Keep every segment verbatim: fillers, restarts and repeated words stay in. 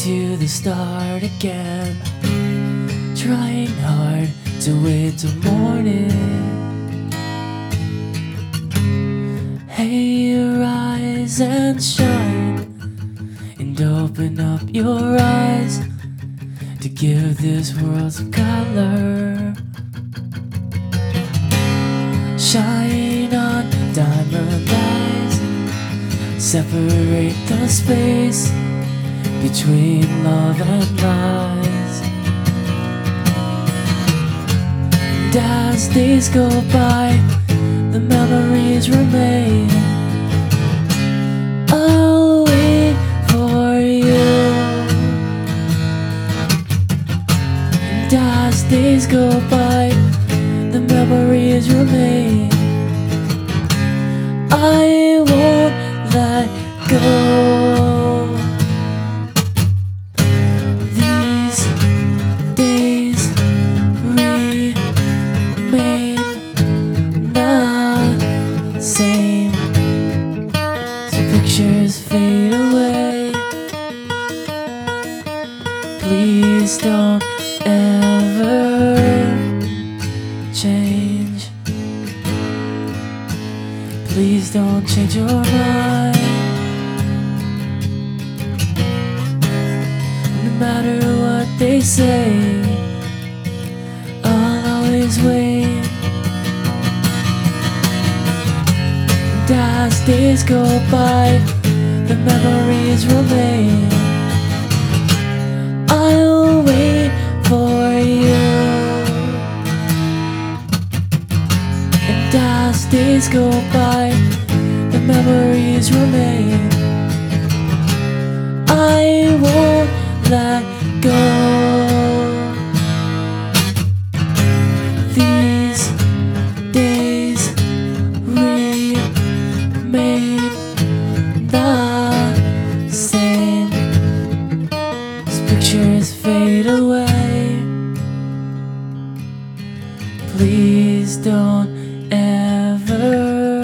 to the start again, trying hard to wait till morning. Hey, rise and shine, and open up your eyes to give this world some color. Shine on diamond eyes, separate the space between love and lies. And as days go by, the memories remain. I'll wait for you. And as days go by, the memories remain. I won't let go. These days remain the same. Some pictures fade away. Please don't ever change. Please don't change your mind. No matter what they say, I'll always wait. And as days go by, the memories remain. I'll wait for you. And as days go by, the memories remain. I won't let go. These days remain the same. As pictures fade away, please don't ever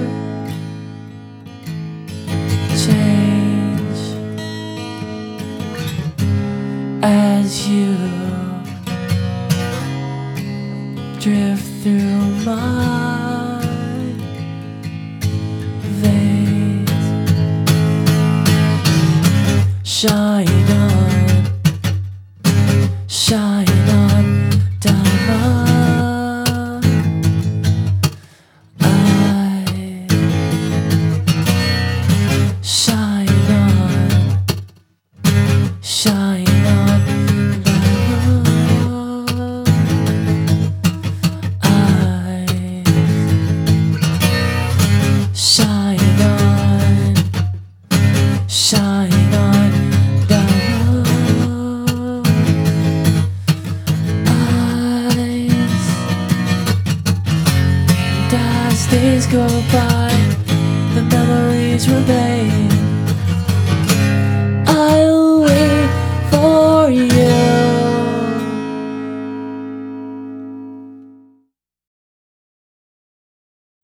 change. As you drift through my veins, shine on, shine on, diamond eyes. Shine on, shine on, diamond eyes. Shine on, shine on, diamond eyes. And as days go by, the memories remain.